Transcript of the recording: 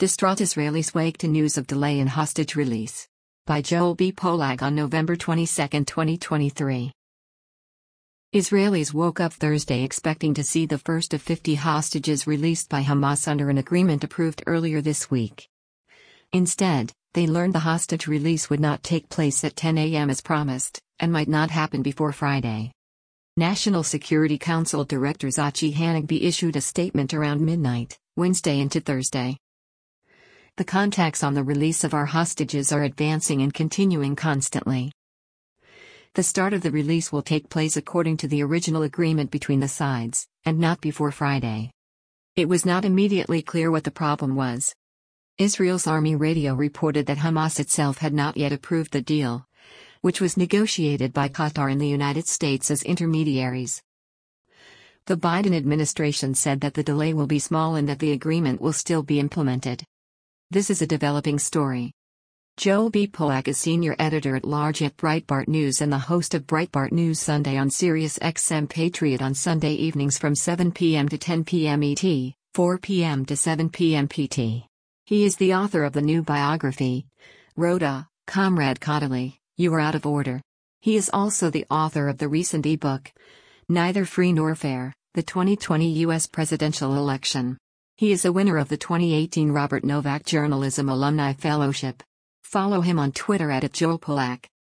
Distraught Israelis wake to news of delay in hostage release. By Joel B. Pollack on November 22, 2023. Israelis woke up Thursday expecting to see the first of 50 hostages released by Hamas under an agreement approved earlier this week. Instead, they learned the hostage release would not take place at 10 a.m. as promised, and might not happen before Friday. National Security Council Director Tzachi Hanegbi issued a statement around midnight, Wednesday into Thursday. The contacts on the release of our hostages are advancing and continuing constantly. The start of the release will take place according to the original agreement between the sides, and not before Friday. It was not immediately clear what the problem was. Israel's Army radio reported that Hamas itself had not yet approved the deal, which was negotiated by Qatar and the United States as intermediaries. The Biden administration said that the delay will be small and that the agreement will still be implemented. This is a developing story. Joel B. Pollack is senior editor-at-large at Breitbart News and the host of Breitbart News Sunday on Sirius XM Patriot on Sunday evenings from 7 p.m. to 10 p.m. ET, 4 p.m. to 7 p.m. PT. He is the author of the new biography, Rhoda, Comrade Khodaly, You Are Out of Order. He is also the author of the recent ebook, Neither Free Nor Fair, the 2020 U.S. Presidential Election. He is a winner of the 2018 Robert Novak Journalism Alumni Fellowship. Follow him on Twitter @JoelPollack.